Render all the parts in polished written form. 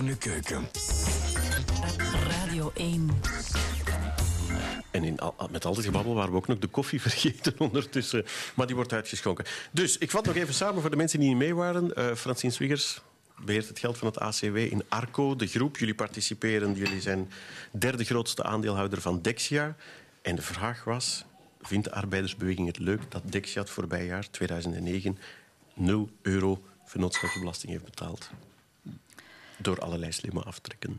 Moderne Keuken. Radio 1. En met al dit gebabbel waren we ook nog de koffie vergeten ondertussen. Maar die wordt uitgeschonken. Dus ik vat nog even samen voor de mensen die niet mee waren. Francine Swiggers beheert het geld van het ACW in Arco, de groep. Jullie participeren, jullie zijn derde grootste aandeelhouder van Dexia. En de vraag was, vindt de arbeidersbeweging het leuk dat Dexia het voorbije jaar, 2009, €0 vennootschapsbelasting heeft betaald? Door allerlei slimme aftrekken.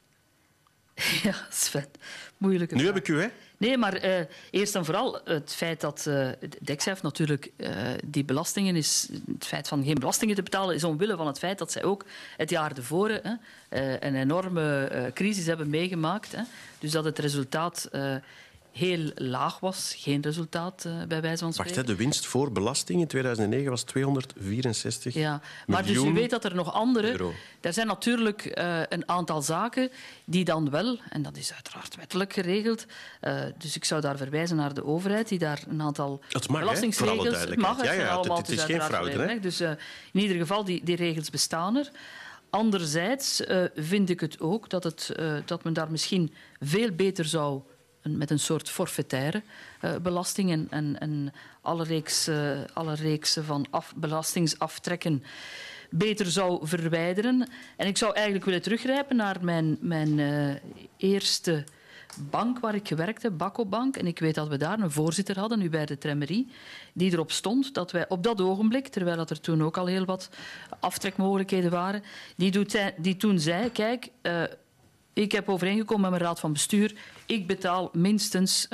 Ja, Sven. Moeilijke Nu vraag. heb ik u, hè? Nee, maar eerst en vooral het feit dat Dexia heeft natuurlijk die belastingen is... Het feit van geen belastingen te betalen is omwille van het feit dat zij ook het jaar ervoor een enorme crisis hebben meegemaakt. Dus dat het resultaat heel laag was. Geen resultaat, bij wijze van spreken. Wacht, de winst voor belasting in 2009 was 264 ja, maar dus u weet dat er nog andere... euro. Er zijn natuurlijk een aantal zaken die dan wel, en dat is uiteraard wettelijk geregeld, dus ik zou daar verwijzen naar de overheid, die daar een aantal Het mag, belastingsregels... voor alle duidelijkheid. Het mag, Ja, allemaal, het is geen fraude. Hè? Dus in ieder geval, die regels bestaan er. Anderzijds vind ik het ook dat men daar misschien veel beter zou... met een soort forfaitaire belasting en alle reeksen van belastingsaftrekken beter zou verwijderen. En ik zou eigenlijk willen teruggrijpen naar mijn eerste bank waar ik gewerkt heb, Bakko Bank. En ik weet dat we daar een voorzitter hadden, nu bij de Tremerie, die erop stond dat wij op dat ogenblik, terwijl dat er toen ook al heel wat aftrekmogelijkheden waren, die toen zei, kijk... ik heb overeengekomen met mijn raad van bestuur. Ik betaal minstens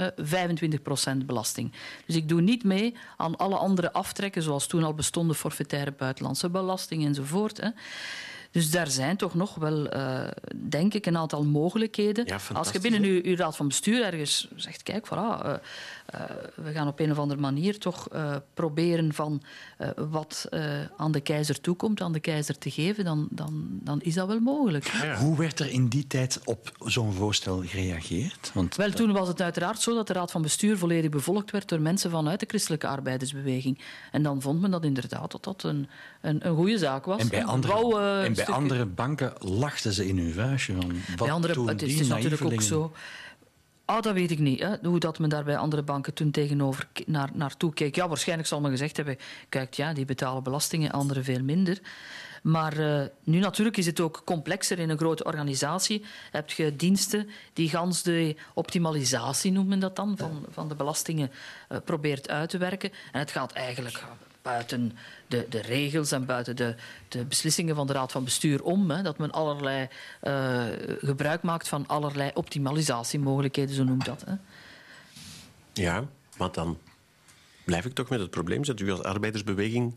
25% belasting. Dus ik doe niet mee aan alle andere aftrekken, zoals toen al bestonden forfaitaire buitenlandse belasting enzovoort. Dus daar zijn toch nog wel, denk ik, een aantal mogelijkheden. Ja, als je binnen uw raad van bestuur ergens zegt, kijk, voilà, we gaan op een of andere manier toch proberen van wat aan de keizer toekomt, aan de keizer te geven, dan is dat wel mogelijk. Ja. Hoe werd er in die tijd op zo'n voorstel gereageerd? Want Wel, toen was het uiteraard zo dat de raad van bestuur volledig bevolkt werd door mensen vanuit de christelijke arbeidersbeweging. En dan vond men dat inderdaad dat een goede zaak was. En bij andere banken lachten ze in hun vuistje. Bij andere, het is natuurlijk ook zo. Dat weet ik niet, hoe dat men daar bij andere banken toen tegenover naartoe keek. Ja, waarschijnlijk zal men gezegd hebben, kijk, ja, die betalen belastingen, anderen veel minder. Maar nu natuurlijk is het ook complexer. In een grote organisatie heb je diensten die gans de optimalisatie, noemt men dat dan, van de belastingen probeert uit te werken. En het gaat eigenlijk buiten de regels en buiten de beslissingen van de raad van bestuur om, dat men allerlei gebruik maakt van allerlei optimalisatiemogelijkheden, zo noemt dat. Ja, maar dan blijf ik toch met het probleem dat u als arbeidersbeweging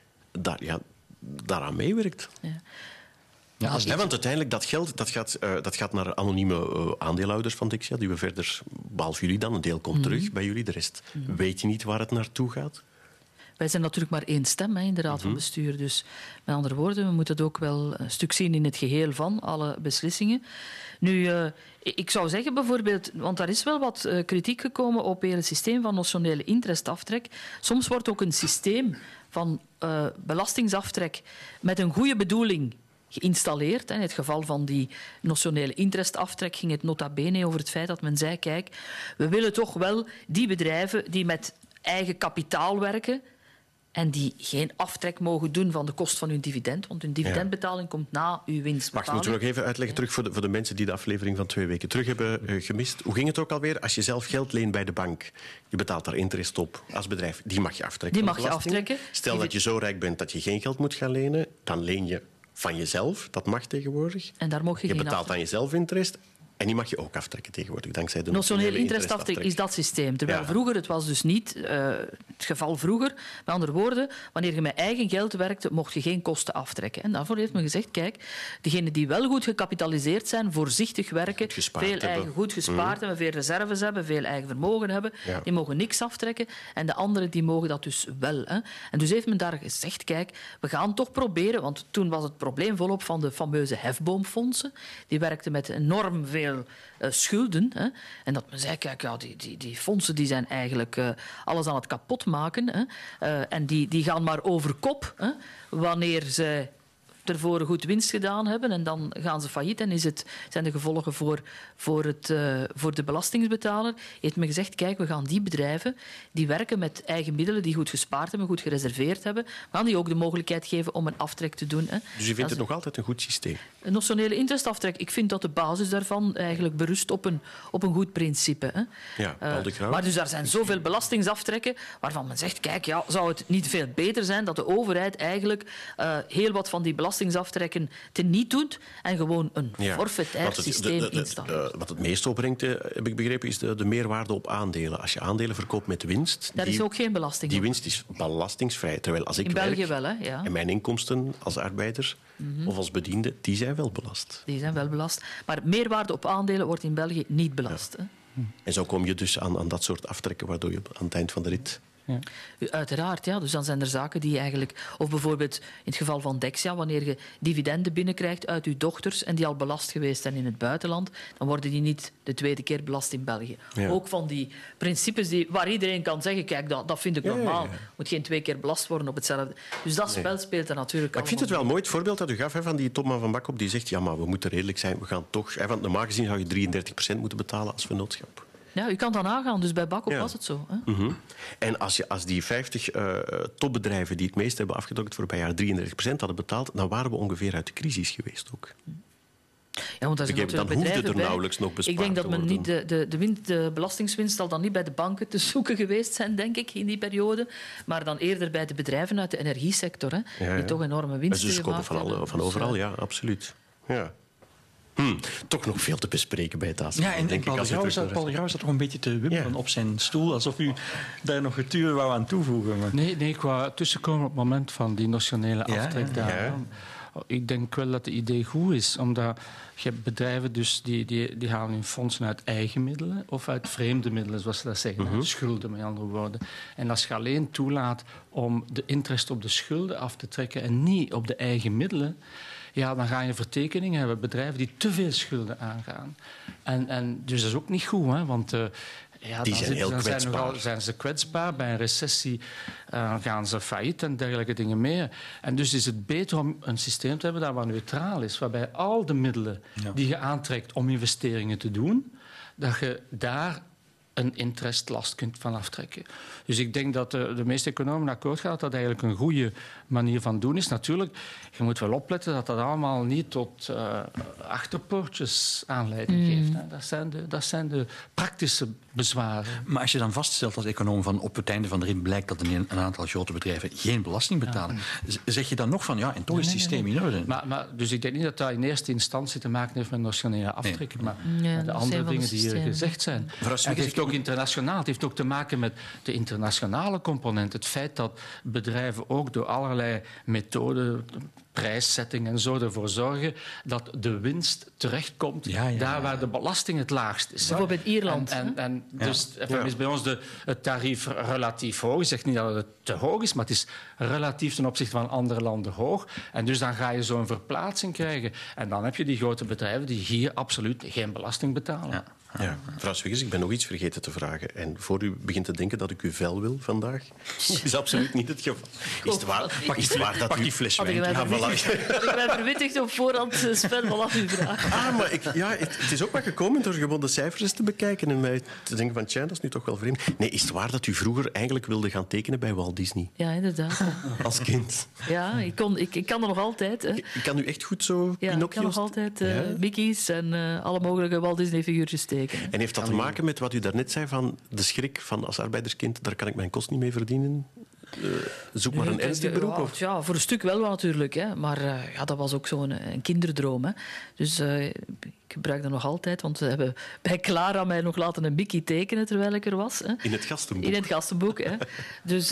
daaraan meewerkt. Ja. Ja, Want uiteindelijk, dat geld dat gaat naar anonieme aandeelhouders van Dexia, die we verder, behalve jullie dan, een deel komt terug bij jullie, de rest weet je niet waar het naartoe gaat. Wij zijn natuurlijk maar één stem in de raad van bestuur. Dus met andere woorden, we moeten het ook wel een stuk zien in het geheel van alle beslissingen. Nu, ik zou zeggen bijvoorbeeld, want daar is wel wat kritiek gekomen op het hele systeem van notionele interestaftrek. Soms wordt ook een systeem van belastingsaftrek met een goede bedoeling geïnstalleerd. In het geval van die notionele interestaftrek ging het nota bene over het feit dat men zei, kijk, we willen toch wel die bedrijven die met eigen kapitaal werken en die geen aftrek mogen doen van de kost van hun dividend, want hun dividendbetaling komt na uw winstbetaling. Wacht, moeten we nog even uitleggen terug voor de mensen die de aflevering van 2 weken terug hebben gemist. Hoe ging het ook alweer? Als je zelf geld leent bij de bank, je betaalt daar interest op als bedrijf, die mag je aftrekken. Die mag je aftrekken. Stel dat je zo rijk bent dat je geen geld moet gaan lenen, dan leen je van jezelf. Dat mag tegenwoordig. En daar mag je geen betaalt aftrek. aan jezelf interest. En die mag je ook aftrekken tegenwoordig, dankzij de notionele interestaftrek is dat systeem. Terwijl vroeger, het was dus niet het geval vroeger. Met andere woorden, wanneer je met eigen geld werkte, mocht je geen kosten aftrekken. En daarvoor heeft men gezegd, kijk, degenen die wel goed gecapitaliseerd zijn, voorzichtig werken, veel eigen goed gespaard hebben, veel reserves hebben, veel eigen vermogen hebben, die mogen niks aftrekken. En de anderen, die mogen dat dus wel. En dus heeft men daar gezegd, kijk, we gaan toch proberen, want toen was het probleem volop van de fameuze hefboomfondsen. Die werkten met enorm veel schulden. En dat men zei, kijk, ja, die fondsen die zijn eigenlijk alles aan het kapot maken. En die gaan maar over kop wanneer ze ervoor goed winst gedaan hebben en dan gaan ze failliet en zijn de gevolgen voor de belastingsbetaler. Heeft men gezegd, kijk, we gaan die bedrijven die werken met eigen middelen, die goed gespaard hebben, goed gereserveerd hebben, we gaan die ook de mogelijkheid geven om een aftrek te doen. Hè. Dus u vindt het nog altijd een goed systeem? Een notionele interestaftrek. Ik vind dat de basis daarvan eigenlijk berust op een goed principe. Hè. Ja, Paul de Grauw. Maar dus er zijn zoveel belastingaftrekken waarvan men zegt, kijk, ja, zou het niet veel beter zijn dat de overheid eigenlijk heel wat van die belastingaftrekken teniet doet en gewoon een forfaitair systeem installeert. Wat het meest opbrengt, heb ik begrepen, is de meerwaarde op aandelen. Als je aandelen verkoopt met winst... Daar is ook geen belasting Die op. winst is belastingsvrij. Terwijl als ik In België werk, wel, hè? Ja. en mijn inkomsten als arbeider of als bediende, die zijn wel belast. Die zijn wel belast. Maar meerwaarde op aandelen wordt in België niet belast. Hè? En zo kom je dus aan dat soort aftrekken, waardoor je aan het eind van de rit... Ja. Uiteraard, ja. Dus dan zijn er zaken die eigenlijk... Of bijvoorbeeld in het geval van Dexia, wanneer je dividenden binnenkrijgt uit je dochters en die al belast geweest zijn in het buitenland, dan worden die niet de tweede keer belast in België. Ja. Ook van die principes waar iedereen kan zeggen, kijk, dat vind ik normaal. Ja. Moet geen 2 keer belast worden op hetzelfde. Dus dat spel speelt er natuurlijk Maar ik vind het wel mooi, het voorbeeld dat u gaf van die Topman van Bakkop, die zegt, ja, maar we moeten redelijk zijn, we gaan toch... Want normaal gezien zou je 33% moeten betalen als vennootschap. Ja, u kan dan nagaan. Dus bij Bakkop was het zo. Hè? Mm-hmm. En als die 50 topbedrijven die het meest hebben afgedrukt voor per jaar 33% hadden betaald, dan waren we ongeveer uit de crisis geweest ook. Ja, want Dan hoefde er nauwelijks nog bespaard Ik denk dat te men worden. niet de belastingswinst zal dan niet bij de banken te zoeken geweest zijn, denk ik, in die periode. Maar dan eerder bij de bedrijven uit de energiesector, hè, die toch enorme winsten dus gemaakt hebben. van overal, ja, absoluut. Ja. Toch nog veel te bespreken bij het ACV. Ja, en Paul de Grauw zat toch een beetje te wimpelen op zijn stoel, alsof u daar nog het uur wou aan toevoegen. Maar... Nee, ik wou tussenkomen op het moment van die notionele aftrek daar. Ja. Ik denk wel dat het idee goed is, omdat je hebt bedrijven dus die halen hun fondsen uit eigen middelen of uit vreemde middelen, zoals ze dat zeggen. Schulden, met andere woorden. En als je alleen toelaat om de interest op de schulden af te trekken en niet op de eigen middelen, ja, dan ga je vertekeningen hebben, bedrijven die te veel schulden aangaan. En dus dat is ook niet goed, hè, want... die zijn heel kwetsbaar. Zijn ze kwetsbaar. Bij een recessie gaan ze failliet en dergelijke dingen meer. En dus is het beter om een systeem te hebben dat wat neutraal is, waarbij al de middelen die je aantrekt om investeringen te doen, dat je daar een interestlast kunt van aftrekken. Dus ik denk dat de meeste economen akkoord gaan dat dat eigenlijk een goede manier van doen is. Natuurlijk, je moet wel opletten dat dat allemaal niet tot achterpoortjes aanleiding geeft. Hè. Dat zijn de praktische bezwaren. Maar als je dan vaststelt als econoom van op het einde van de rit blijkt dat een aantal grote bedrijven geen belasting betalen, zeg je dan nog van ja, en toch is het systeem in orde? Dus ik denk niet dat dat in eerste instantie te maken heeft met notionele aftrekken, maar de andere dingen die hier gezegd zijn. Het heeft ook internationaal. Het heeft ook te maken met de internationale component. Het feit dat bedrijven ook door allerlei methoden, prijszetting en zo ervoor zorgen dat de winst terechtkomt daar waar de belasting het laagst is. Bijvoorbeeld Ierland. Dus is bij ons het tarief relatief hoog. Ik zeg niet dat het te hoog is, maar het is relatief ten opzichte van andere landen hoog. En dus dan ga je zo'n verplaatsing krijgen. En dan heb je die grote bedrijven die hier absoluut geen belasting betalen. Ja. Mevrouw Swiggers, ik ben nog iets vergeten te vragen. En voor u begint te denken dat ik uw vel wil vandaag, dat is absoluut niet het geval. Is het waar dat u... die fles wijn. Had ik mij verwittigd op voorhand spel van af uw vraag. Maar het is ook wat gekomen door gebonden cijfers te bekijken en mij te denken van, tja, dat is nu toch wel vreemd. Nee, is het waar dat u vroeger eigenlijk wilde gaan tekenen bij Walt Disney? Ja, inderdaad. Als kind? Ja, ik kan er nog altijd. Hè. Ik kan u echt goed zo Pinocchio's? Ik kan nog altijd Mickey's en alle mogelijke Walt Disney-figuurtjes tekenen. En heeft dat te maken met wat u daarnet zei van de schrik van als arbeiderskind, daar kan ik mijn kost niet mee verdienen? Zoek maar een ernstig beroep? Of? Ja, voor een stuk wel natuurlijk. Hè. Maar dat was ook zo'n een kinderdroom. Hè. Dus ik gebruik dat nog altijd. Want we hebben bij Clara mij nog laten een Mickey tekenen terwijl ik er was. Hè. In het gastenboek? In het gastenboek, hè. Dus,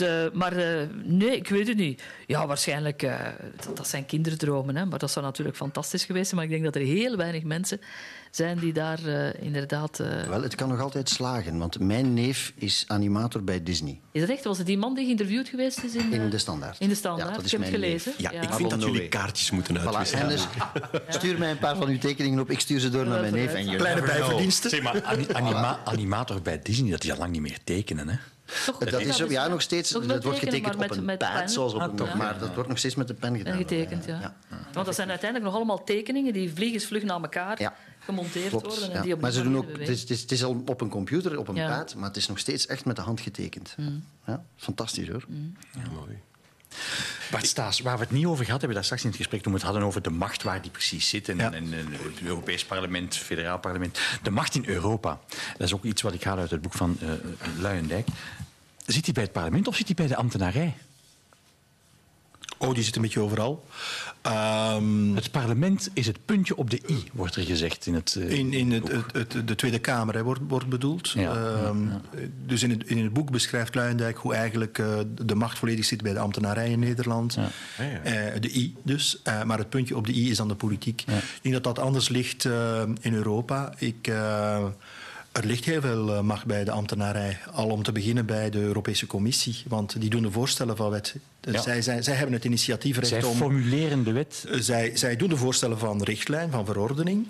nee, ik weet het niet. Ja, waarschijnlijk, dat zijn kinderdromen. Hè. Maar dat zou natuurlijk fantastisch geweest zijn. Maar ik denk dat er heel weinig mensen zijn die daar inderdaad... Wel, het kan nog altijd slagen. Want mijn neef is animator bij Disney. Is dat echt? Was het die man die geïnterviewd geweest is in De Standaard? In De Standaard, ja, dat is ik heb het gelezen. Ja, ik vind dat jullie kaartjes moeten uitwisselen. En dus, stuur mij een paar van uw tekeningen op, ik stuur ze door naar mijn neef. En Kleine bijverdiensten. Zeg maar, animator bij Disney, dat is al lang niet meer tekenen, hè? Dat is ook, nog steeds. Toch wel dat wordt tekenen, getekend maar op een met pad, pen. zoals op een... Maar dat wordt nog steeds met de pen gedaan. En getekend, ja. Want dat zijn uiteindelijk nog allemaal tekeningen die vliegensvlug naar elkaar gemonteerd worden. En die op maar ze doen ook, bewegen. het is al op een computer, op een pad, maar het is nog steeds echt met de hand getekend. Ja, fantastisch hoor. Ja, mooi. Bart Staes, waar we het niet over gehad hebben, daar straks in het gesprek toen we het hadden over de macht waar die precies zit. En het Europees Parlement, het Federaal Parlement. De macht in Europa. Dat is ook iets wat ik haal uit het boek van Luijendijk. Zit die bij het parlement of zit die bij de ambtenarij? Oh, die zit een beetje overal. Het parlement is het puntje op de i, wordt er gezegd in het de Tweede Kamer wordt bedoeld. Ja. Dus in het boek beschrijft Luijendijk hoe eigenlijk de macht volledig zit bij de ambtenarij in Nederland. Ja. De i dus. Maar het puntje op de i is dan de politiek. Ja. Ik denk dat dat anders ligt in Europa. Er ligt heel veel macht bij de ambtenarij. Al om te beginnen bij de Europese Commissie. Want die doen de voorstellen van wet. Ja. Zij hebben het initiatiefrecht zij formuleren de wet. Zij doen de voorstellen van richtlijn, van verordening.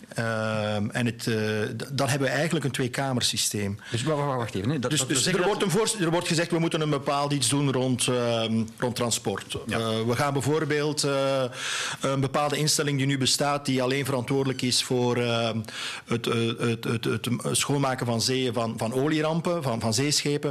Dan hebben we eigenlijk een tweekamersysteem. Dus wacht even. Er wordt gezegd, we moeten een bepaald iets doen rond transport. Ja. We gaan bijvoorbeeld een bepaalde instelling die nu bestaat, die alleen verantwoordelijk is voor het schoonmaken van zeeën, van olierampen, van zeeschepen.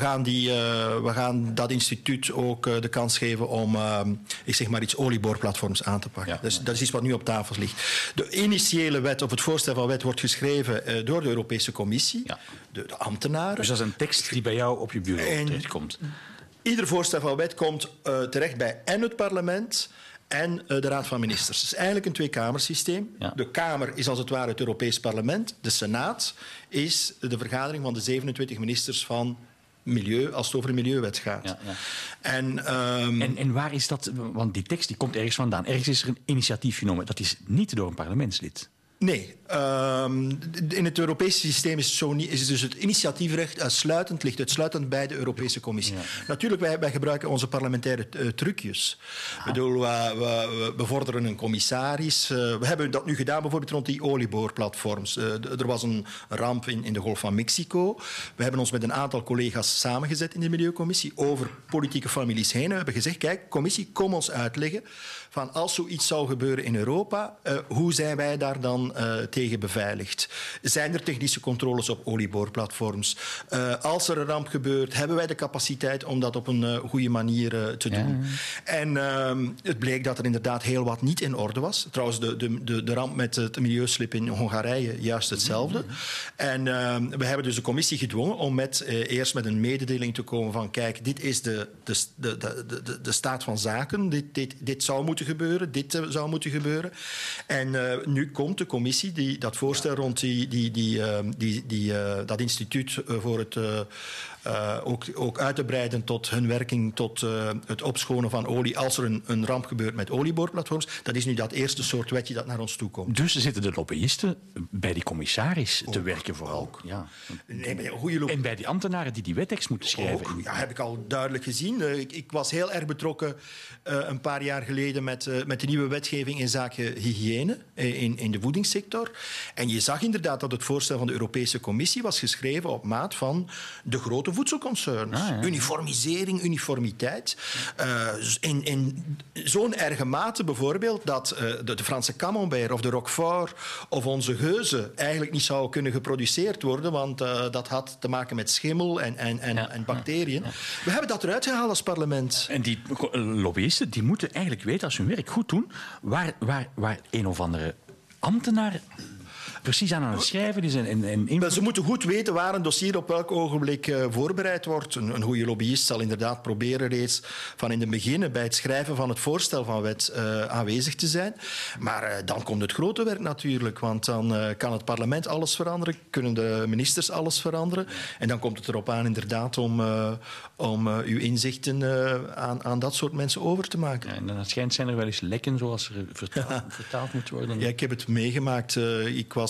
We gaan dat instituut ook de kans geven om, ik zeg maar iets, olieboorplatforms aan te pakken. Ja. Dat is iets wat nu op tafel ligt. De initiële wet, of het voorstel van wet, wordt geschreven door de Europese Commissie, de ambtenaren. Dus dat is een tekst die bij jou op je bureau terechtkomt. Ieder voorstel van wet komt terecht bij en het parlement en de Raad van Ministers. Het is eigenlijk een tweekamersysteem. Ja. De Kamer is als het ware het Europees Parlement. De Senaat is de vergadering van de 27 ministers van Milieu, als het over een milieuwet gaat. Ja, ja. En waar is dat? Want die tekst die komt ergens vandaan. Ergens is er een initiatief genomen. Dat is niet door een parlementslid. Nee. In het Europese systeem is dus het initiatiefrecht ligt uitsluitend bij de Europese Commissie. Ja. Natuurlijk, wij gebruiken onze parlementaire trucjes. We bevorderen een commissaris. We hebben dat nu gedaan bijvoorbeeld rond die olieboorplatforms. Er was een ramp in de Golf van Mexico. We hebben ons met een aantal collega's samengezet in de Milieucommissie over politieke families heen. We hebben gezegd, kijk, commissie, kom ons uitleggen van als zoiets zou gebeuren in Europa, hoe zijn wij daar dan tegen beveiligd? Zijn er technische controles op olieboorplatforms? Als er een ramp gebeurt, hebben wij de capaciteit om dat op een goede manier te doen? En het bleek dat er inderdaad heel wat niet in orde was. Trouwens, de ramp met het milieuslip in Hongarije, juist hetzelfde. En we hebben dus de commissie gedwongen om eerst met een mededeling te komen van kijk, dit is de staat van zaken. Dit zou moeten gebeuren, dit zou moeten gebeuren. En nu komt de commissie dat voorstel rond dat instituut voor het ook uit te breiden tot hun werking, tot het opschonen van olie als er een ramp gebeurt met olieboorplatforms. Dat is nu dat eerste soort wetje dat naar ons toe komt. Dus zitten de lobbyisten bij die commissaris te werken vooral? Ook. Ja. Nee, en bij die ambtenaren die wettekst moeten schrijven? Ook, ja, heb ik al duidelijk gezien. Ik was heel erg betrokken een paar jaar geleden met de nieuwe wetgeving in zaken hygiëne in de voedingssector. En je zag inderdaad dat het voorstel van de Europese Commissie was geschreven op maat van de grote voedselconcerns. Uniformisering, uniformiteit. In zo'n erge mate bijvoorbeeld dat de Franse camembert of de Roquefort of onze geuzen eigenlijk niet zouden kunnen geproduceerd worden, want dat had te maken met schimmel en bacteriën. We hebben dat eruit gehaald als parlement. En die lobbyisten die moeten eigenlijk weten, als ze hun werk goed doen, waar een of andere ambtenaar precies aan het schrijven is. Ze moeten goed weten waar een dossier op welk ogenblik voorbereid wordt. Een goede lobbyist zal inderdaad proberen reeds van in het begin bij het schrijven van het voorstel van wet aanwezig te zijn. Maar dan komt het grote werk natuurlijk, want dan kan het parlement alles veranderen, kunnen de ministers alles veranderen. En dan komt het erop aan inderdaad om uw inzichten aan dat soort mensen over te maken. Ja, en dan schijnt zijn er wel eens lekken zoals er vertaald moet worden. Ja, ik heb het meegemaakt. Ik was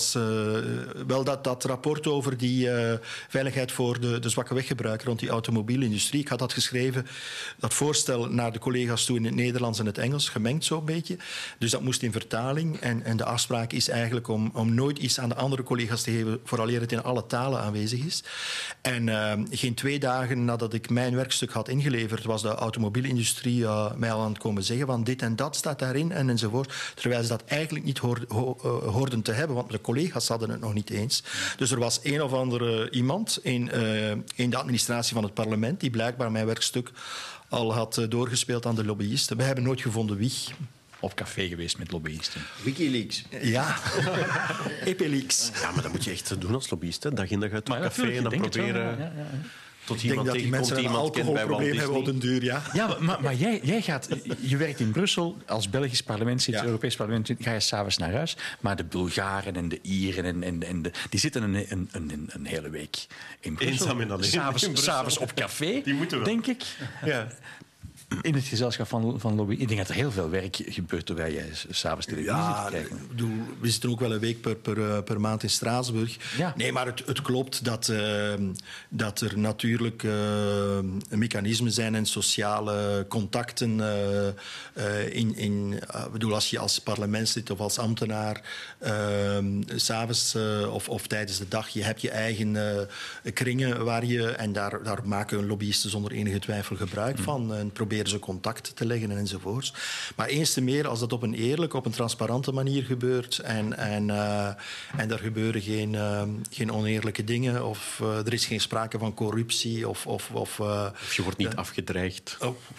was wel dat rapport over die veiligheid voor de zwakke weggebruiker rond die automobielindustrie. Ik had dat geschreven, dat voorstel naar de collega's toe in het Nederlands en het Engels, gemengd zo'n beetje. Dus dat moest in vertaling. En de afspraak is eigenlijk om nooit iets aan de andere collega's te geven, vooraleer het in alle talen aanwezig is. En geen 2 dagen nadat ik mijn werkstuk had ingeleverd, was de automobielindustrie mij al aan het komen zeggen van dit en dat staat daarin enzovoort. Terwijl ze dat eigenlijk niet hoorden te hebben, want de collega's hadden het nog niet eens. Dus er was een of andere iemand in de administratie van het parlement die blijkbaar mijn werkstuk al had doorgespeeld aan de lobbyisten. We hebben nooit gevonden wie. Op café geweest met lobbyisten. Wikileaks. Ja, Epileaks. Ja, maar dat moet je echt doen als lobbyist. Hè. Dag in dag uit op café en dan proberen... Tot Ik denk dat die mensen een alcoholprobleem hebben op den duur, ja. Ja, maar jij gaat... Je werkt in Brussel, als Belgisch parlement, het Europees parlement, ga je s'avonds naar huis. Maar de Bulgaren en de Ieren die zitten een hele week in Brussel. Eenzaam en alleen. S'avonds op café, Die moeten wel. denk ik. Ja. In het gezelschap van lobby. Ik denk dat er heel veel werk gebeurt terwijl jij s'avonds televisie Ja, te kijken. we zitten ook wel een week per maand in Straatsburg. Ja. Nee, maar het klopt dat er natuurlijk mechanismen zijn en sociale contacten. Als je als parlementslid of als ambtenaar 's'avonds of tijdens de dag, je hebt je eigen kringen waar je... En daar maken lobbyisten zonder enige twijfel gebruik van. En proberen ze contact te leggen enzovoorts. Maar eens te meer als dat op een eerlijke, op een transparante manier gebeurt en er gebeuren geen oneerlijke dingen of er is geen sprake van corruptie of je wordt niet afgedreigd.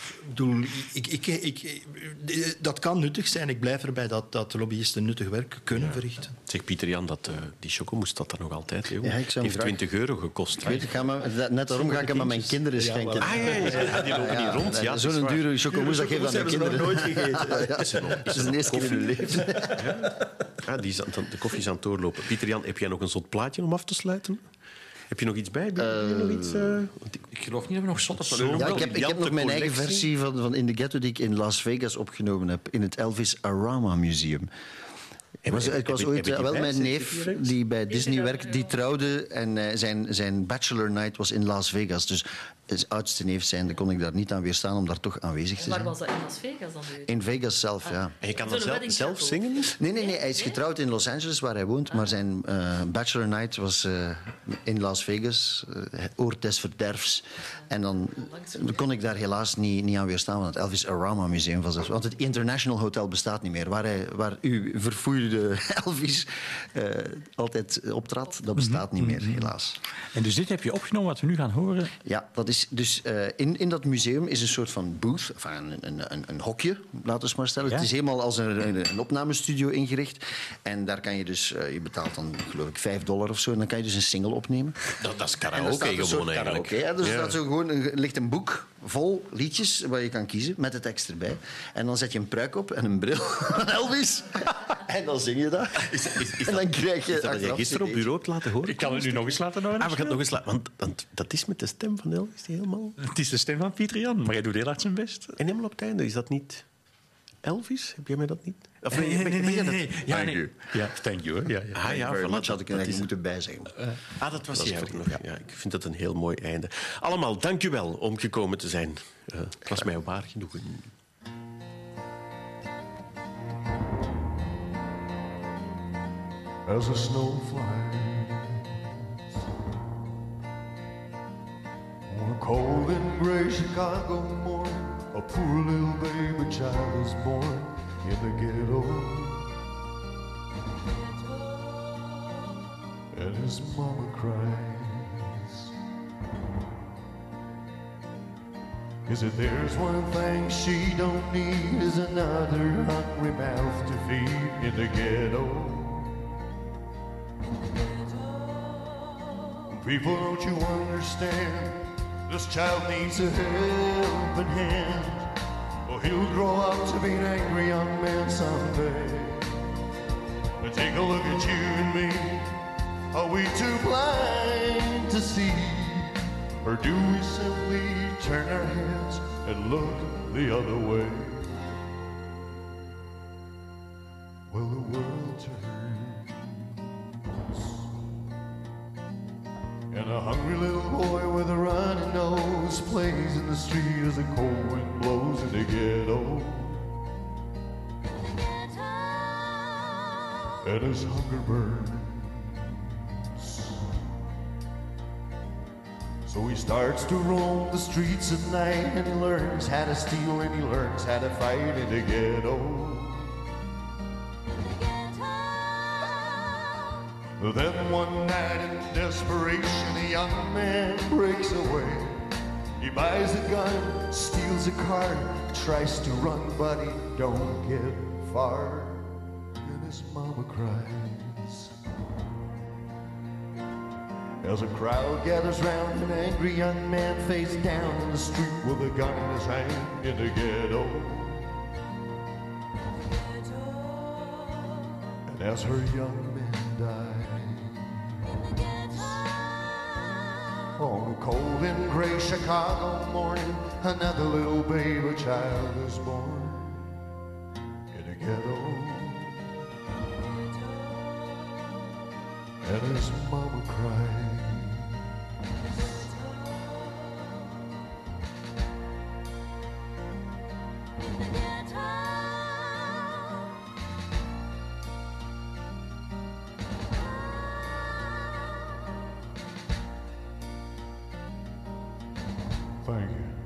Dat kan nuttig zijn. Ik blijf erbij dat lobbyisten nuttig werk kunnen verrichten. Zeg Pieter-Jan, die choco moest dat dan nog altijd, Leo? Ja, ik zou heeft graag... €20 gekost. Ik weet, net daarom ga ik hem aan mijn kinderen schenken. Die lopen niet rond. Ja, zo'n dure chocomousse, dat geef aan mijn kinderen. Nooit gegeten. Dat is de eerste keer in hun leven. Ja, de koffie is aan het doorlopen. Pieter-Jan, heb jij nog een zot plaatje om af te sluiten? Heb je nog iets bij? Ik geloof niet dat we nog zot Ja, ik heb nog mijn eigen versie van In the Ghetto die ik in Las Vegas opgenomen heb. In het Elvis Arama Museum. Ik was ooit wel mijn neef die bij Disney werkte, die trouwde en zijn bachelor night was in Las Vegas. Dus als oudste neef zijnde kon ik daar niet aan weerstaan om daar toch aanwezig te zijn. Waar was dat in Las Vegas dan? In Vegas zelf, ja. En je kan dan zelf zingen? Nee, hij is getrouwd in Los Angeles, waar hij woont. Maar zijn bachelor night was in Las Vegas, oord des verderfs. En dan kon ik daar helaas niet aan weerstaan, want het Elvis Arama Museum was dat. Want het International Hotel bestaat niet meer. Waar uw verfoeide Elvis altijd optrad, dat bestaat niet meer, helaas. En dus dit heb je opgenomen, wat we nu gaan horen? Ja, dat is dus in dat museum is een soort van booth, een hokje, laten we maar stellen. Ja? Het is helemaal als een opnamestudio ingericht. En daar kan je dus, je betaalt dan geloof ik $5 of zo, en dan kan je dus een single opnemen. Dat is karaoke gewoon eigenlijk. Dus er staat zo gewoon ligt een boek vol liedjes waar je kan kiezen, met de tekst erbij. En dan zet je een pruik op en een bril van Elvis. En dan zing je dat. En dan krijg je... Dat je gisteren op bureau hebt laten horen? Ik kan het nu nog eens laten horen. We gaan het nog eens laten. Want dat is met de stem van Elvis helemaal... Het is de stem van Pieter-Jan, maar hij doet heel hard zijn best. En helemaal op het einde, is dat niet Elvis? Heb jij mij dat niet? Of nee. Ja, nee. Ja, thank you. Ja. Very much had ik er eigenlijk moeten bijzeggen. Dat was jij ook nog. Ja, ik vind dat een heel mooi einde. Allemaal, dank u wel om gekomen te zijn. Het was mij waar genoegen. As a snow flies on a cold and gray Chicago morning, a poor little baby child is born in the ghetto, and his mama cries. 'Cause if there's one thing she don't need is another hungry mouth to feed in the ghetto. People, don't you understand? This child needs a helping hand, or he'll grow up to be an angry young man someday. But take a look at you and me. Are we too blind to see? Or do we simply turn our heads and look the other way? Well, the world turned And a hungry little boy with a runny nose plays in the street as the cold wind blows in the ghetto. And his hunger burns. So he starts to roam the streets at night, and he learns how to steal, and he learns how to fight in the ghetto. Then one night in desperation, a young man breaks away. He buys a gun, steals a car, tries to run, but he don't get far. And his mama cries. As a crowd gathers round, an angry young man face down in the street with a gun in his hand in the ghetto. And as her young man dies, on a cold and gray Chicago morning, another little baby child is born in the ghetto. And his mama cries. Thank you.